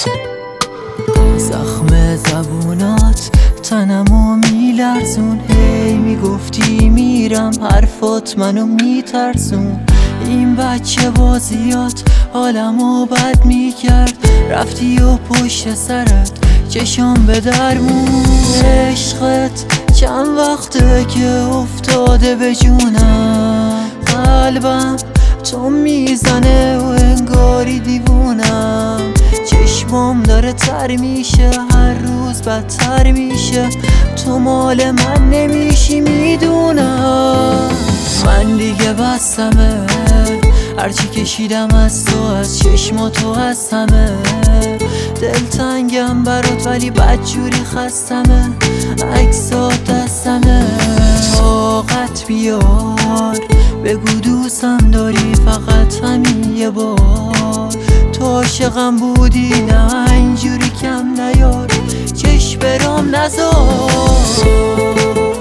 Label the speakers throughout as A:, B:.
A: زخم زبونات تنمو میلرزون، هی میگفتی میرم، حرفات منو میترسون. این بچه بازیات حالمو بد میکرد، رفتی و پشت سرت چشام به درمون. عشقت چند وقته که افتاده به جونم، قلبم تو میزنه و انگاری دیوونم. چشمام داره تر میشه، هر روز بدتر میشه، تو مال من نمیشی میدونم. من دیگه بستمه، هرچی کشیدم از تو، از چشماتو هستمه. دلتنگم برات ولی بدجوری خستمه، عکسات دستمه. طاقت بیار بگو دوستم داری، فقط همین یه بار. تو عاشقم بودی نه اینجوری کم نیار، چشم برام نذار.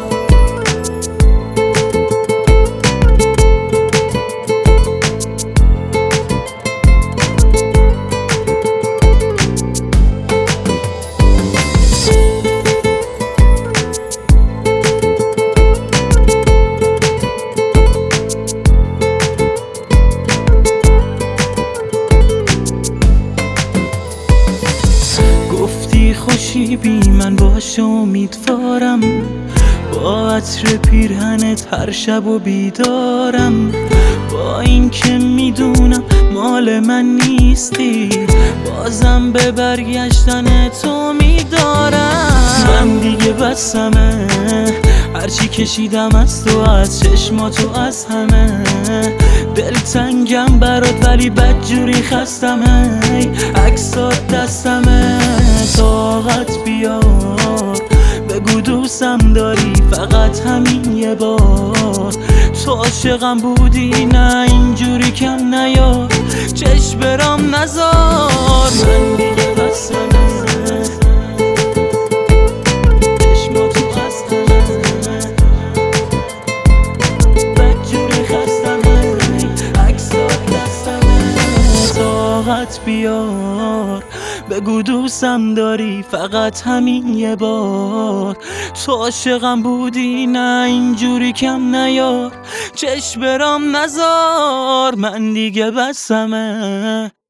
B: خوشی بی من باش امیدوارم، با عطر پیرهنت هر شب و بیدارم. با این که میدونم مال من نیستی، بازم به برگشتن تو میدارم. من دیگه بسمه، هرچی کشیدم از تو، از چشماتو، از همه. دلتنگم برات ولی بدجوری خستمه، عکسات دستمه. طاقت بیار بگو دوستم داری، فقط همین یه بار. تو عاشقم بودی نه اینجوری کم نیار، چشم برام نذار. من دیگه بسمه، چشماتو هستمه، بدجوری خستمه، عکسات دستمه. طاقت بیار بگو دوستم داری، فقط همین یه بار. تو عاشقم بودی نه اینجوری کم نیار، چشم برام نذار. من دیگه بسمه.